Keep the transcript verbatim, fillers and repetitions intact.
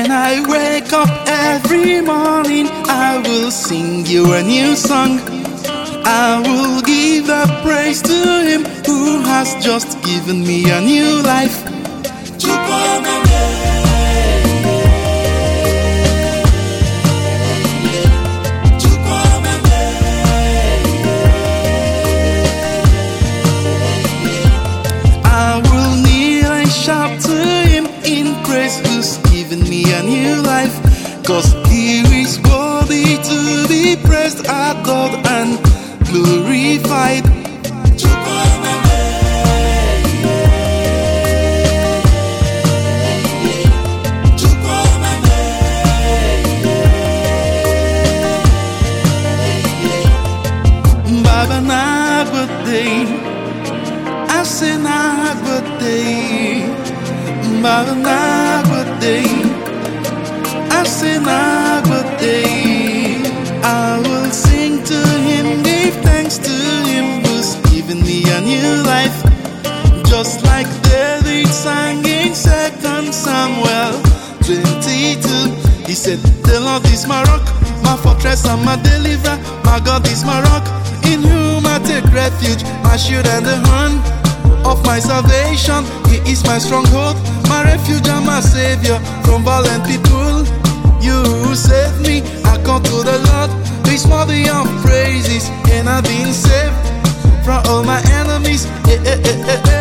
When I wake up every morning, I will sing you a new song. I will give the praise to Him who has just given me a new life. I will kneel and shout to Him in praise who's given me a new life. Cause He is worthy to be praised, adored and glorified. Baba Nagbade, I say Nagbade, Baba Nagbade, I say Nagbade. I will sing to Him, give thanks to Him who's given me a new life. Just like David sang in Second Samuel twenty-two. He said, the Lord is my rock, my fortress and my deliverer. My God is my rock, in whom I take refuge, my shield and the horn of my salvation. He is my stronghold, my refuge and my savior from violent people. You who saved me, I come to the Lord. He's worthy of praises, and I've been saved from all my enemies. Eh, eh, eh, eh, eh.